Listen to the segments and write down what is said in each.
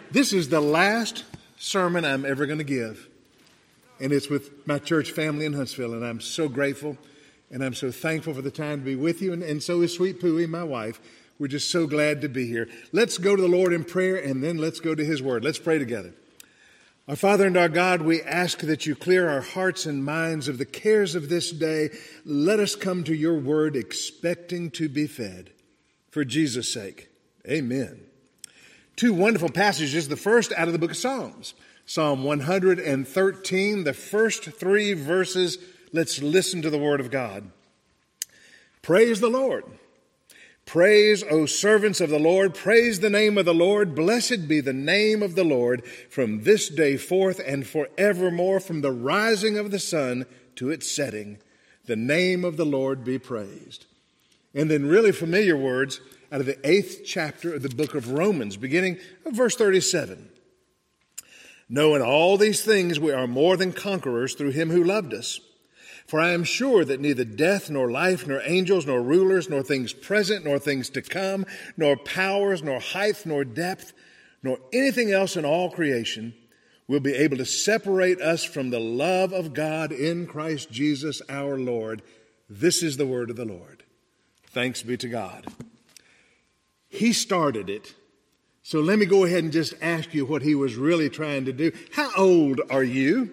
This is the last sermon I'm ever going to give, and it's with my church family in Huntsville, and I'm so grateful, and I'm so thankful for the time to be with you, and so is Sweet Pooey, my wife. We're just so glad to be here. Let's go to the Lord in prayer, and then let's go to His Word. Let's pray together. Our Father and our God, we ask that you clear our hearts and minds of the cares of this day. Let us come to your Word expecting to be fed. For Jesus' sake, amen. Two wonderful passages, the first out of the book of Psalms. Psalm 113, the first three verses. Let's listen to the word of God. Praise the Lord. Praise, O servants of the Lord. Praise the name of the Lord. Blessed be the name of the Lord from this day forth and forevermore, from the rising of the sun to its setting. The name of the Lord be praised. And then really familiar words out of the 8th chapter of the book of Romans, beginning of verse 37. Knowing all these things, we are more than conquerors through him who loved us. For I am sure that neither death, nor life, nor angels, nor rulers, nor things present, nor things to come, nor powers, nor height, nor depth, nor anything else in all creation will be able to separate us from the love of God in Christ Jesus our Lord. This is the word of the Lord. Thanks be to God. He started it. So let me go ahead and just ask you what he was really trying to do. How old are you?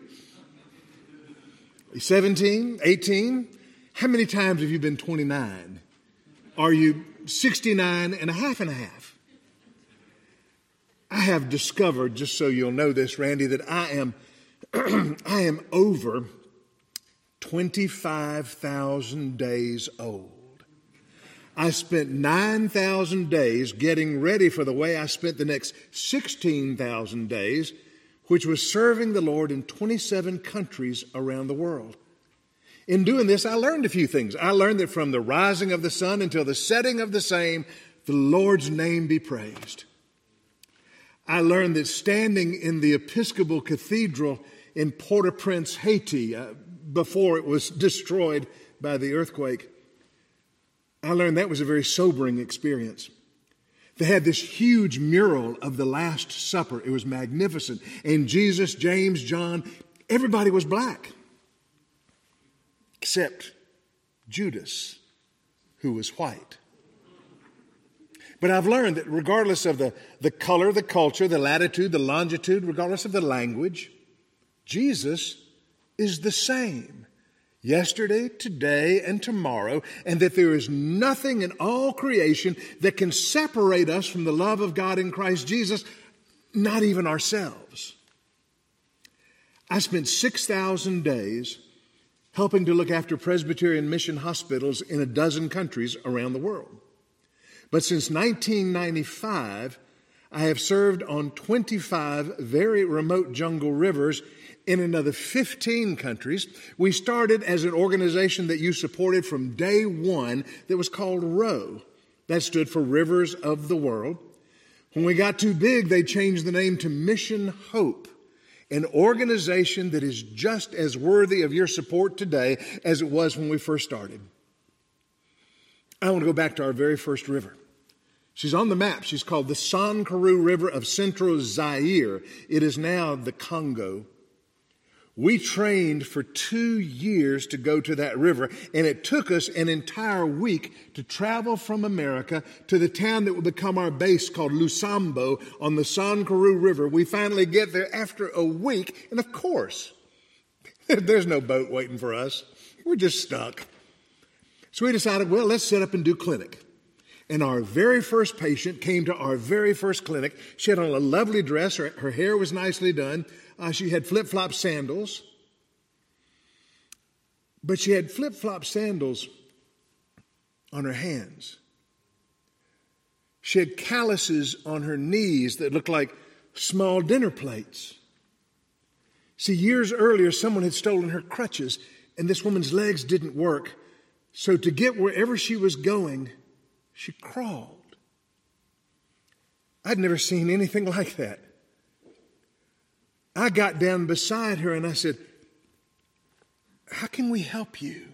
17, 18? How many times have you been 29? Are you 69 and a half and a half? I have discovered, just so you'll know this, Randy, that I am over 25,000 days old. I spent 9,000 days getting ready for the way I spent the next 16,000 days, which was serving the Lord in 27 countries around the world. In doing this, I learned a few things. I learned that from the rising of the sun until the setting of the same, the Lord's name be praised. I learned that standing in the Episcopal Cathedral in Port-au-Prince, Haiti, before it was destroyed by the earthquake, I learned that was a very sobering experience. They had this huge mural of the Last Supper. It was magnificent. And Jesus, James, John, everybody was black. Except Judas, who was white. But I've learned that regardless of the color, the culture, the latitude, the longitude, regardless of the language, Jesus is the same. Yesterday, today, and tomorrow, and that there is nothing in all creation that can separate us from the love of God in Christ Jesus, not even ourselves. I spent 6,000 days helping to look after Presbyterian mission hospitals in a dozen countries around the world. But since 1995, I have served on 25 very remote jungle rivers in another 15 countries. We started as an organization that you supported from day one that was called ROW. That stood for Rivers of the World. When we got too big, they changed the name to Mission Hope, an organization that is just as worthy of your support today as it was when we first started. I want to go back to our very first river. She's on the map. She's called the Sankaroo River of Central Zaire. It is now the Congo. We trained for 2 years to go to that river, and it took us an entire week to travel from America to the town that would become our base called Lusambo on the Sankaroo River. We finally get there after a week, and of course, there's no boat waiting for us. We're just stuck. So we decided, well, let's set up and do clinic. And our very first patient came to our very first clinic. She had on a lovely dress. Her hair was nicely done. She had flip-flop sandals. But she had flip-flop sandals on her hands. She had calluses on her knees that looked like small dinner plates. See, years earlier, someone had stolen her crutches, and this woman's legs didn't work. So to get wherever she was going, she crawled. I'd never seen anything like that. I got down beside her and I said, "How can we help you?"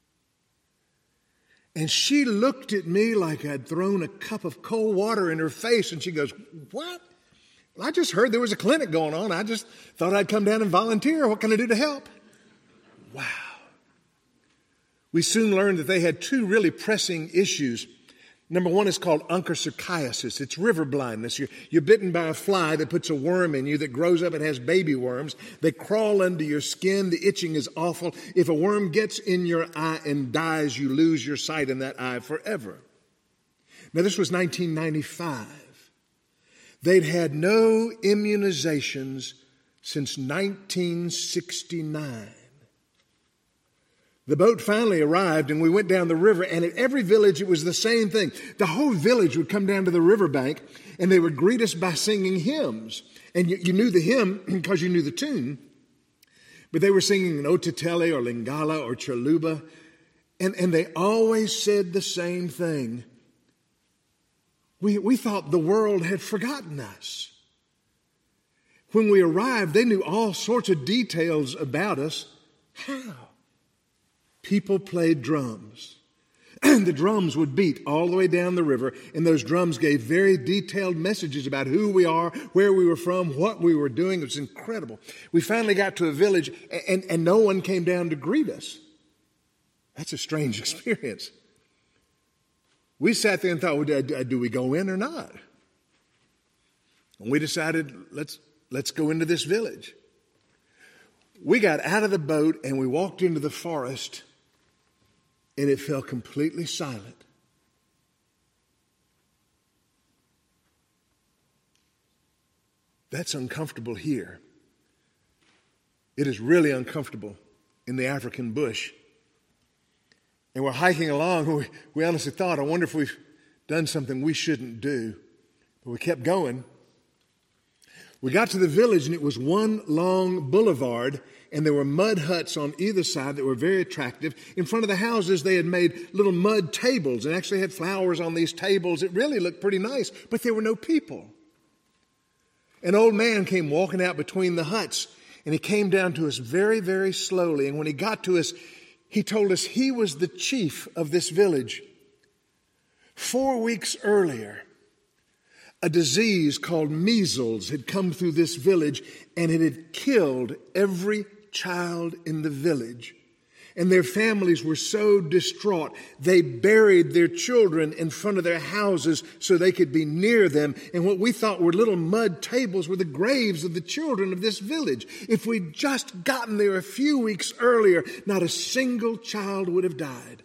And she looked at me like I'd thrown a cup of cold water in her face, and she goes, "What?" I just heard there was a clinic going on. I just thought I'd come down and volunteer. What can I do to help? Wow. We soon learned that they had two really pressing issues. Number one is called onchocerciasis. It's river blindness. You're bitten by a fly that puts a worm in you that grows up and has baby worms. They crawl under your skin. The itching is awful. If a worm gets in your eye and dies, you lose your sight in that eye forever. Now, this was 1995. They'd had no immunizations since 1969. The boat finally arrived, and we went down the river, and at every village it was the same thing. The whole village would come down to the riverbank, and they would greet us by singing hymns. And you knew the hymn because you knew the tune, but they were singing an Otatele or Lingala or Chaluba, and they always said the same thing. We thought the world had forgotten us. When we arrived, they knew all sorts of details about us. How? People played drums. The drums would beat all the way down the river, and those drums gave very detailed messages about who we are, where we were from, what we were doing. It was incredible. We finally got to a village, and no one came down to greet us. That's a strange experience. We sat there and thought, well, do we go in or not? And we decided, let's go into this village. We got out of the boat, and we walked into the forest, and it fell completely silent. That's uncomfortable here. It is really uncomfortable in the African bush. And we're hiking along. We honestly thought, I wonder if we've done something we shouldn't do. But we kept going. We got to the village, and it was one long boulevard, and there were mud huts on either side that were very attractive. In front of the houses, they had made little mud tables and actually had flowers on these tables. It really looked pretty nice, but there were no people. An old man came walking out between the huts, and he came down to us very, very slowly. And when he got to us, he told us he was the chief of this village. 4 weeks earlier, a disease called measles had come through this village, and it had killed every child in the village. And their families were so distraught, they buried their children in front of their houses so they could be near them. And what we thought were little mud tables were the graves of the children of this village. If we'd just gotten there a few weeks earlier, not a single child would have died.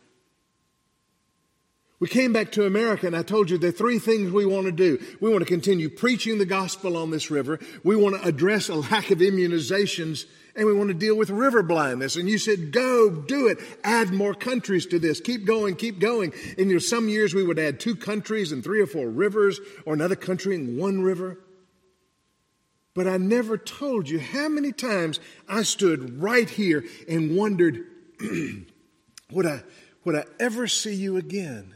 We came back to America, and I told you there are three things we want to do. We want to continue preaching the gospel on this river. We want to address a lack of immunizations, and we want to deal with river blindness. And you said, go, do it. Add more countries to this. Keep going, keep going. And some years we would add 2 countries and 3 or 4 rivers, or another country and 1 river. But I never told you how many times I stood right here and wondered, would I ever see you again?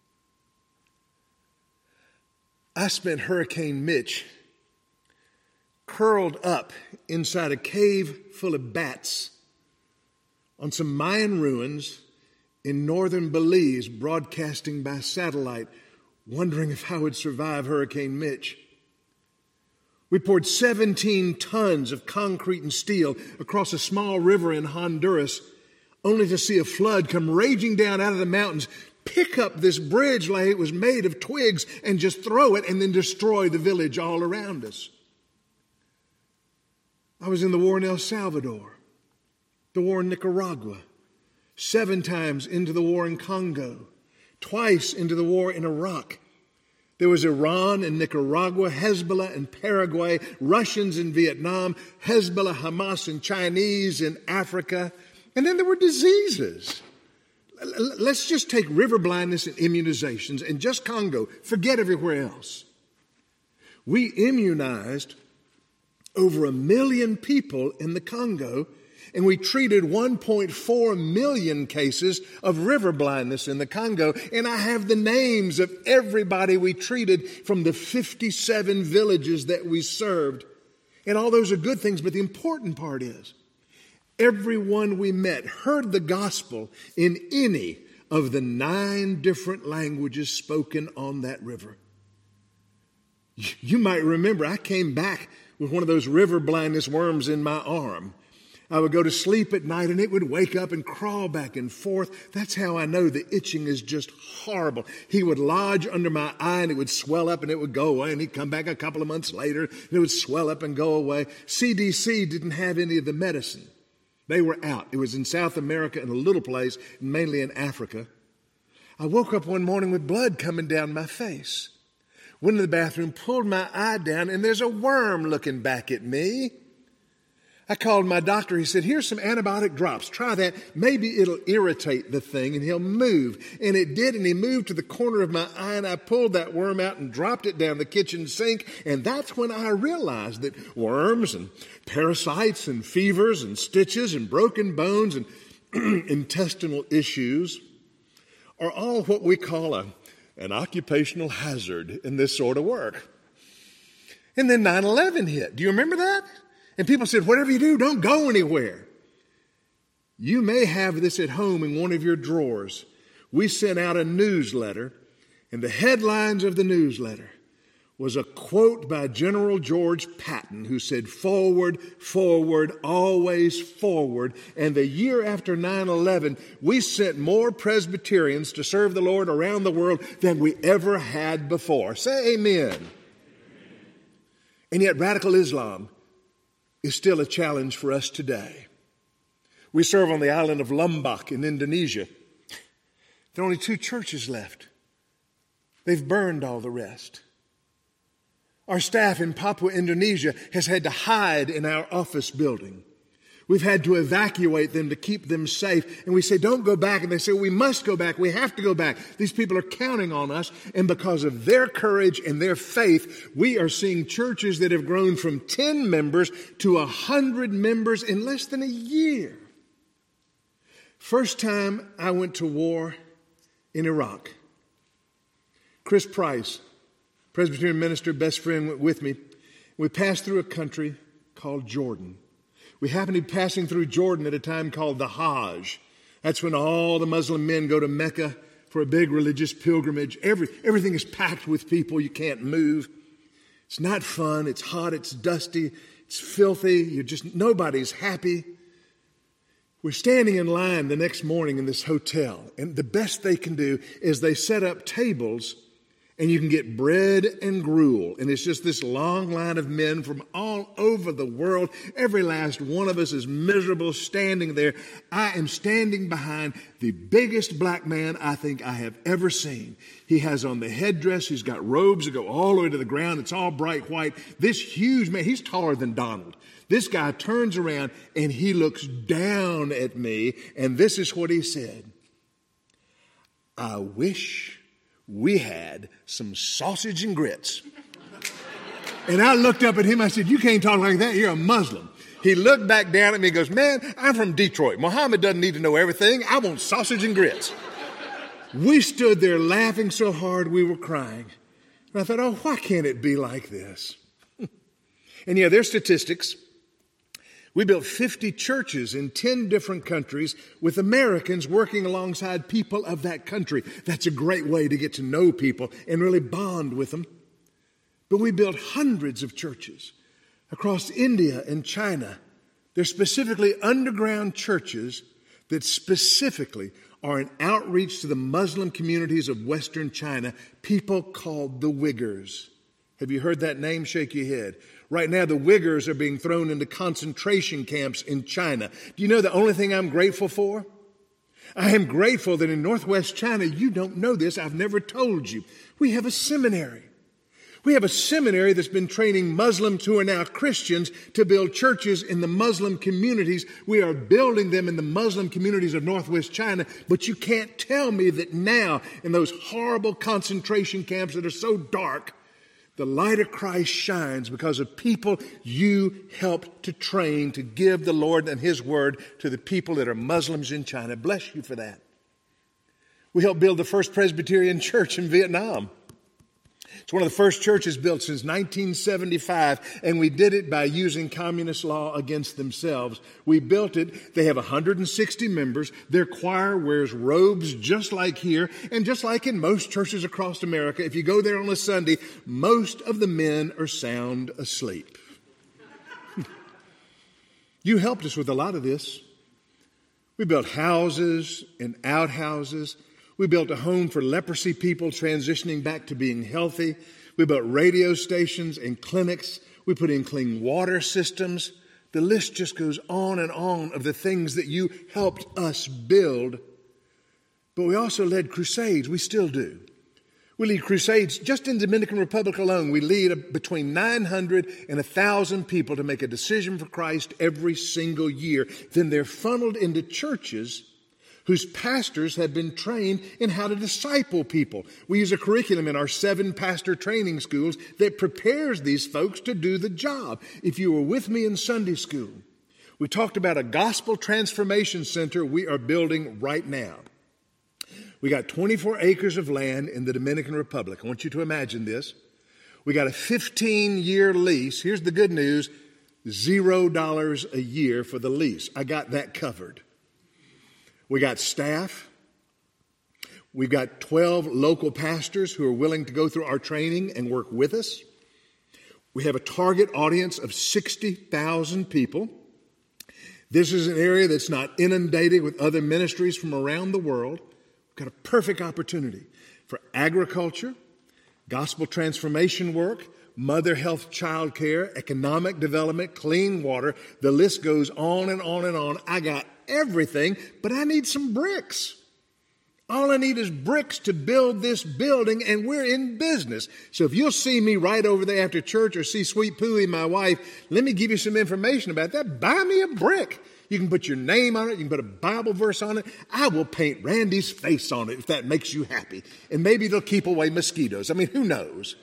I spent Hurricane Mitch curled up inside a cave full of bats on some Mayan ruins in northern Belize, broadcasting by satellite, wondering if I would survive Hurricane Mitch. We poured 17 tons of concrete and steel across a small river in Honduras, only to see a flood come raging down out of the mountains, pick up this bridge like it was made of twigs and just throw it and then destroy the village all around us. I was in the war in El Salvador, the war in Nicaragua, 7 times into the war in Congo, twice into the war in Iraq. There was Iran and Nicaragua, Hezbollah and Paraguay, Russians in Vietnam, Hezbollah, Hamas, and Chinese in Africa. And then there were diseases. Let's just take river blindness and immunizations and just Congo. Forget everywhere else. We immunized over 1 million people in the Congo, and we treated 1.4 million cases of river blindness in the Congo. And I have the names of everybody we treated from the 57 villages that we served. And all those are good things, but the important part is, everyone we met heard the gospel in any of the 9 different languages spoken on that river. You might remember I came back with one of those river blindness worms in my arm. I would go to sleep at night and it would wake up and crawl back and forth. That's how I know the itching is just horrible. He would lodge under my eye and it would swell up and it would go away. And he'd come back a couple of months later and it would swell up and go away. CDC didn't have any of the medicine. They were out. It was in South America in a little place, mainly in Africa. I woke up one morning with blood coming down my face. Went to the bathroom, pulled my eye down, and there's a worm looking back at me. I called my doctor. He said, here's some antibiotic drops. Try that. Maybe it'll irritate the thing and he'll move. And it did, and he moved to the corner of my eye, and I pulled that worm out and dropped it down the kitchen sink. And that's when I realized that worms and parasites and fevers and stitches and broken bones and intestinal issues are all what we call an occupational hazard in this sort of work. And then 9/11 hit. Do you remember that? And people said, whatever you do, don't go anywhere. You may have this at home in one of your drawers. We sent out a newsletter, and the headlines of the newsletter was a quote by General George Patton, who said, forward, forward, always forward. And the year after 9/11, we sent more Presbyterians to serve the Lord around the world than we ever had before. Say amen. And yet radical Islam is still a challenge for us today. We serve on the island of Lombok in Indonesia. There are only 2 churches left. They've burned all the rest. Our staff in Papua, Indonesia has had to hide in our office building. We've had to evacuate them to keep them safe. And we say, don't go back. And they say, we must go back. We have to go back. These people are counting on us. And because of their courage and their faith, we are seeing churches that have grown from 10 members to 100 members in less than a year. First time I went to war in Iraq. Chris Price, Presbyterian minister, best friend, went with me. We passed through a country called Jordan. We happened to be passing through Jordan at a time called the Hajj. That's when all the Muslim men go to Mecca for a big religious pilgrimage. Everything is packed with people. You can't move. It's not fun. It's hot. It's dusty. It's filthy. Nobody's happy. We're standing in line the next morning in this hotel, and the best they can do is they set up tables, and you can get bread and gruel. And it's just this long line of men from all over the world. Every last one of us is miserable standing there. I am standing behind the biggest black man I think I have ever seen. He has on the headdress. He's got robes that go all the way to the ground. It's all bright white. This huge man, he's taller than Donald. This guy turns around and he looks down at me. And this is what he said. I wish we had some sausage and grits. And I looked up at him. I said, you can't talk like that. You're a Muslim. He looked back down at me and goes, man, I'm from Detroit. Muhammad doesn't need to know everything. I want sausage and grits. We stood there laughing so hard we were crying. And I thought, oh, why can't it be like this? And yeah, there's statistics. We built 50 churches in 10 different countries with Americans working alongside people of that country. That's a great way to get to know people and really bond with them. But we built hundreds of churches across India and China. They're specifically underground churches that specifically are an outreach to the Muslim communities of Western China, people called the Uyghurs. Have you heard that name? Shake your head. Right now, the Uyghurs are being thrown into concentration camps in China. Do you know the only thing I'm grateful for? I am grateful that in Northwest China, you don't know this, I've never told you, we have a seminary. We have a seminary that's been training Muslims who are now Christians to build churches in the Muslim communities. We are building them in the Muslim communities of Northwest China, but you can't tell me that now in those horrible concentration camps that are so dark, the light of Christ shines because of people you helped to train to give the Lord and His Word to the people that are Muslims in China. Bless you for that. We helped build the first Presbyterian church in Vietnam. It's one of the first churches built since 1975, and we did it by using communist law against themselves. We built it. They have 160 members. Their choir wears robes just like here, and just like in most churches across America, if you go there on a Sunday, most of the men are sound asleep. You helped us with a lot of this. We built houses and outhouses. We built a home for leprosy people transitioning back to being healthy. We built radio stations and clinics. We put in clean water systems. The list just goes on and on of the things that you helped us build. But we also led crusades. We still do. We lead crusades just in the Dominican Republic alone. We lead between 900 and 1,000 people to make a decision for Christ every single year. Then they're funneled into churches whose pastors have been trained in how to disciple people. We use a curriculum in our 7 pastor training schools that prepares these folks to do the job. If you were with me in Sunday school, we talked about a gospel transformation center we are building right now. We got 24 acres of land in the Dominican Republic. I want you to imagine this. We got a 15-year lease. Here's the good news, $0 a year for the lease. I got that covered. We got staff. We've got 12 local pastors who are willing to go through our training and work with us. We have a target audience of 60,000 people. This is an area that's not inundated with other ministries from around the world. We've got a perfect opportunity for agriculture, gospel transformation work, mother health, child care, economic development, clean water. The list goes on and on and on. I got everything, but I need some bricks. All I need is bricks to build this building, and we're in business. So if you'll see me right over there after church or see Sweet Pooey, my wife, let me give you some information about that. Buy me a brick. You can put your name on it. You can put a Bible verse on it. I will paint Randy's face on it if that makes you happy. And maybe it'll keep away mosquitoes. I mean, who knows?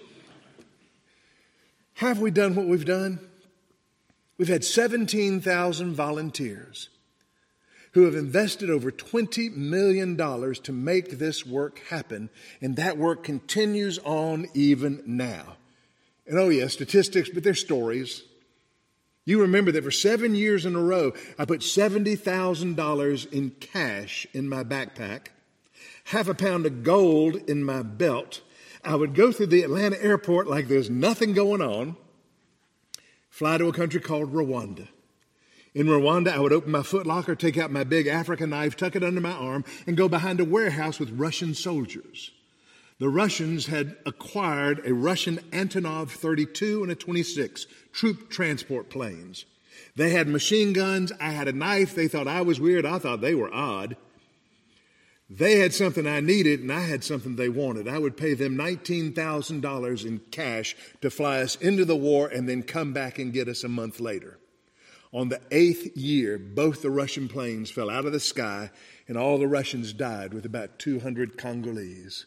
Have we done what we've done? We've had 17,000 volunteers who have invested over $20 million to make this work happen, and that work continues on even now. And oh yeah, statistics, but they're stories. You remember that for 7 years in a row, I put $70,000 in cash in my backpack, half a pound of gold in my belt. I would go through the Atlanta airport like there's nothing going on, fly to a country called Rwanda. In Rwanda, I would open my Foot Locker, take out my big African knife, tuck it under my arm, and go behind a warehouse with Russian soldiers. The Russians had acquired a Russian Antonov 32 and a 26 troop transport planes. They had machine guns. I had a knife. They thought I was weird. I thought they were odd. They had something I needed, and I had something they wanted. I would pay them $19,000 in cash to fly us into the war and then come back and get us a month later. On the 8th year, both the Russian planes fell out of the sky, and all the Russians died, with about 200 Congolese.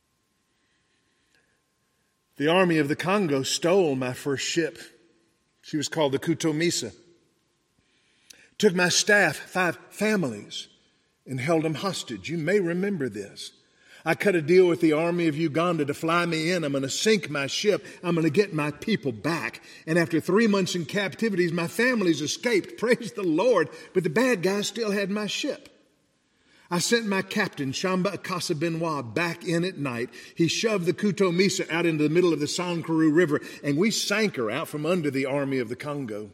The army of the Congo stole my first ship. She was called the Kutomisa. Took my staff, 5 families, and held them hostage. You may remember this. I cut a deal with the army of Uganda to fly me in. I'm going to sink my ship. I'm going to get my people back. And after 3 months in captivity, my family's escaped. Praise the Lord. But the bad guys still had my ship. I sent my captain, Shamba Akasa Benoit, back in at night. He shoved the Kutomisa out into the middle of the Sankuru River, and we sank her out from under the army of the Congo.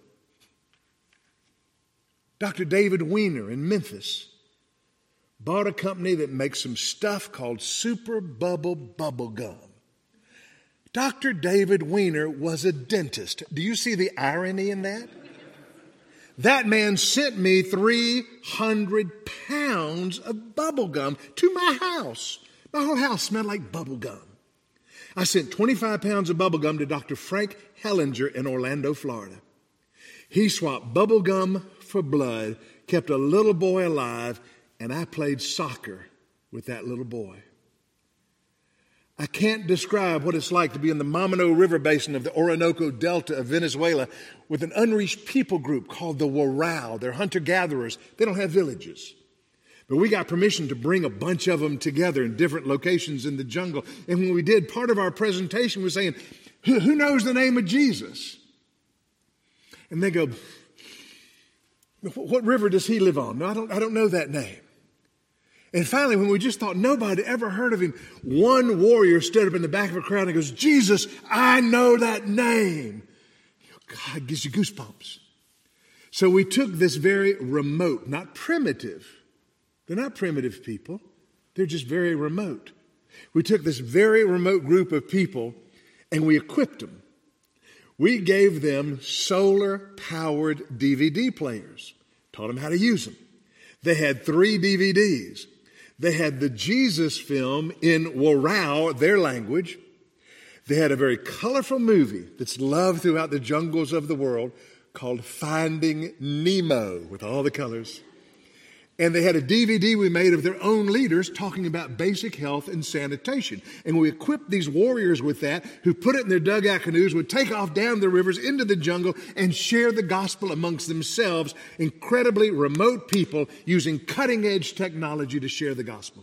Dr. David Weiner in Memphis bought a company that makes some stuff called Super Bubble Bubble Gum. Dr. David Weiner was a dentist. Do you see the irony in that? That man sent me 300 pounds of bubble gum to my house. My whole house smelled like bubble gum. I sent 25 pounds of bubble gum to Dr. Frank Hellinger in Orlando, Florida. He swapped bubble gum for blood, kept a little boy alive, and I played soccer with that little boy. I can't describe what it's like to be in the Mamano River Basin of the Orinoco Delta of Venezuela with an unreached people group called the Warao. They're hunter-gatherers. They don't have villages. But we got permission to bring a bunch of them together in different locations in the jungle. And when we did, part of our presentation was saying, who knows the name of Jesus? And they go, what river does he live on? No, I don't know that name. And finally, when we just thought nobody ever heard of him, one warrior stood up in the back of a crowd and goes, Jesus, I know that name. God, it gives you goosebumps. So we took this very remote, not primitive. They're not primitive people. They're just very remote. We took this very remote group of people and we equipped them. We gave them solar-powered DVD players, taught them how to use them. They had 3 DVDs. They had the Jesus film in Warao, their language. They had a very colorful movie that's loved throughout the jungles of the world called Finding Nemo with all the colors. And they had a DVD we made of their own leaders talking about basic health and sanitation. And we equipped these warriors with that, who put it in their dugout canoes, would take off down the rivers into the jungle and share the gospel amongst themselves, incredibly remote people using cutting-edge technology to share the gospel.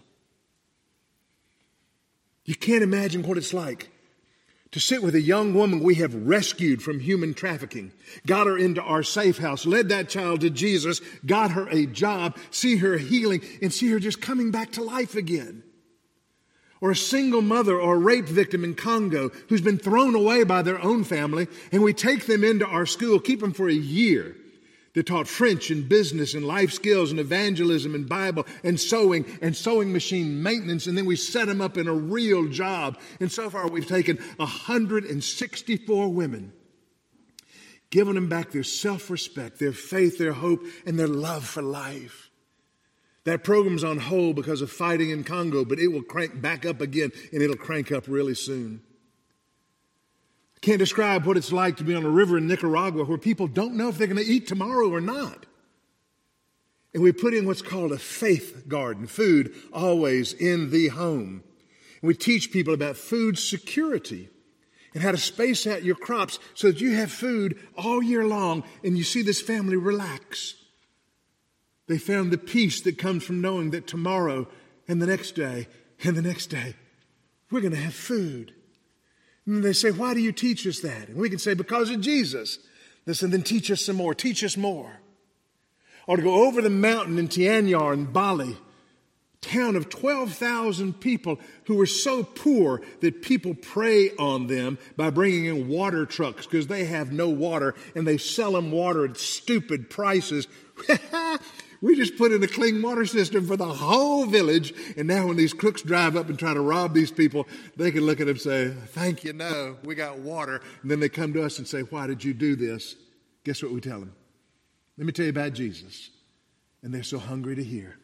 You can't imagine what it's like to sit with a young woman we have rescued from human trafficking, got her into our safe house, led that child to Jesus, got her a job, see her healing, and see her just coming back to life again. Or a single mother or a rape victim in Congo who's been thrown away by their own family, and we take them into our school, keep them for a year. They're taught French and business and life skills and evangelism and Bible and sewing machine maintenance. And then we set them up in a real job. And so far we've taken 164 women, given them back their self-respect, their faith, their hope, and their love for life. That program's on hold because of fighting in Congo, but it will crank back up again, and it'll crank up really soon. Can't describe what it's like to be on a river in Nicaragua where people don't know if they're going to eat tomorrow or not. And we put in what's called a faith garden, food always in the home. And we teach people about food security and how to space out your crops so that you have food all year long and you see this family relax. They found the peace that comes from knowing that tomorrow and the next day and the next day, we're going to have food. And they say, why do you teach us that? And we can say, because of Jesus. They say, then teach us some more. Teach us more. Or to go over the mountain in Tianyar in Bali, town of 12,000 people who were so poor that people prey on them by bringing in water trucks because they have no water and they sell them water at stupid prices. We just put in a clean water system for the whole village. And now when these crooks drive up and try to rob these people, they can look at them and say, thank you, no, we got water. And then they come to us and say, why did you do this? Guess what we tell them? Let me tell you about Jesus. And they're so hungry to hear.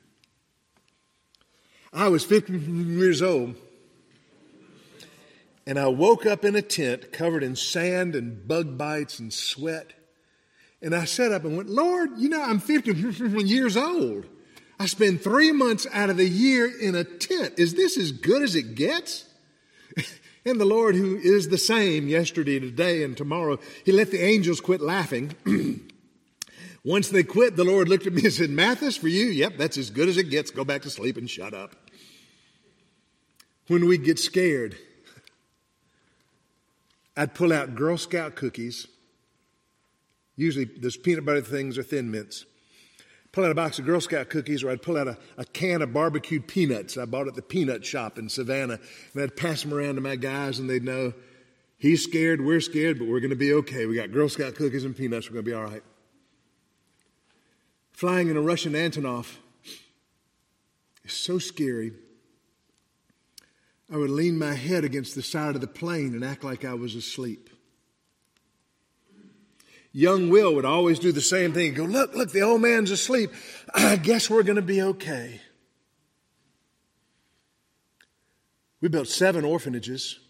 I was 15 years old. And I woke up in a tent covered in sand and bug bites and sweat. And I sat up and went, Lord, I'm 51 years old. I spend 3 months out of the year in a tent. Is this as good as it gets? And the Lord, who is the same yesterday, today, and tomorrow, He let the angels quit laughing. Once they quit, the Lord looked at me and said, Mathis, for you, yep, that's as good as it gets. Go back to sleep and shut up. When we get scared, I'd pull out Girl Scout cookies. Usually those peanut butter things are Thin Mints. Pull out a box of Girl Scout cookies, or I'd pull out a can of barbecued peanuts I bought at the peanut shop in Savannah. And I'd pass them around to my guys, and they'd know, he's scared, we're scared, but we're going to be okay. We got Girl Scout cookies and peanuts, we're going to be all right. Flying in a Russian Antonov is so scary. I would lean my head against the side of the plane and act like I was asleep. Young Will would always do the same thing. He'd go, look, the old man's asleep. I guess we're going to be okay. We built 7 orphanages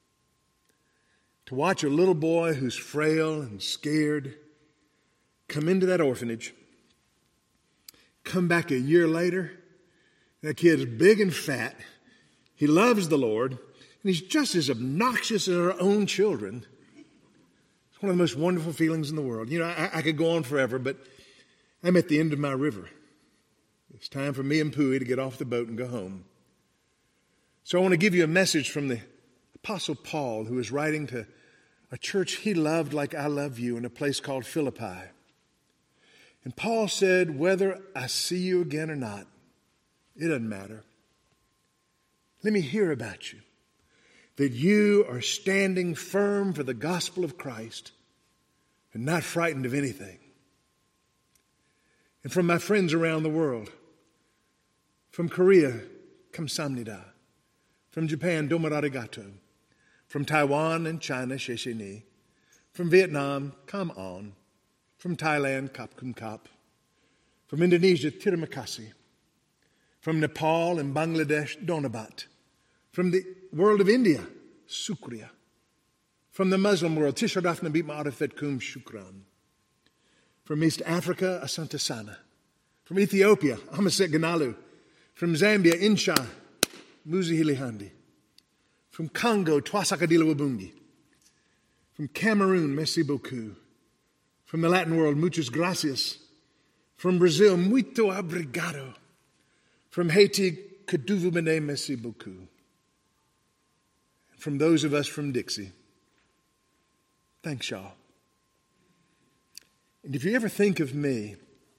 to watch a little boy who's frail and scared come into that orphanage, come back a year later, that kid's big and fat. He loves the Lord, and he's just as obnoxious as our own children. One of the most wonderful feelings in the world. I could go on forever, but I'm at the end of my river. It's time for me and Pooey to get off the boat and go home. So I want to give you a message from the Apostle Paul, who is writing to a church he loved like I love you in a place called Philippi. And Paul said, whether I see you again or not, it doesn't matter. Let me hear about you, that you are standing firm for the gospel of Christ and not frightened of anything. And from my friends around the world, from Korea, kamsamnida, from Japan, domo arigato, from Taiwan and China, sheshe ni, from Vietnam, come on, from Thailand, kap kum kap, from Indonesia, terima kasih, from Nepal and Bangladesh, donabat, from the world of India, sukriya, from the Muslim world, tisharaf nabi ma'arifet kum shukran, from East Africa, asante sana, from Ethiopia, amaset ganalu, from Zambia, insha, muzi hilihandi, from Congo, twasakadila wabungi, from Cameroon, merci beaucoup, from the Latin world, muchas gracias, from Brazil, muito obrigado, from Haiti, que Dieu vous bénisse, merci beaucoup, from those of us from Dixie, thanks y'all. And if you ever think of me,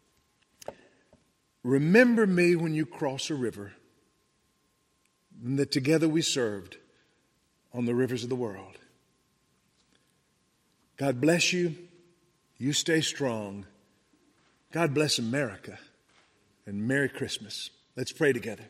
remember me when you cross a river, and that together we served on the rivers of the world. God bless you. You stay strong. God bless America. And Merry Christmas. Let's pray together.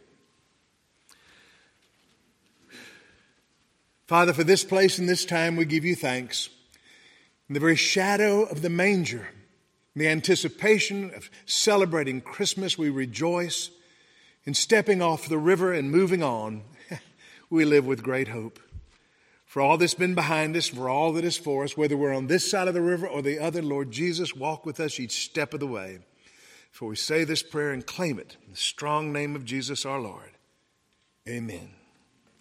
Father, for this place and this time, we give you thanks. In the very shadow of the manger, in the anticipation of celebrating Christmas, we rejoice. In stepping off the river and moving on, we live with great hope. For all that's been behind us, for all that is for us, whether we're on this side of the river or the other, Lord Jesus, walk with us each step of the way. For we say this prayer and claim it in the strong name of Jesus our Lord. Amen.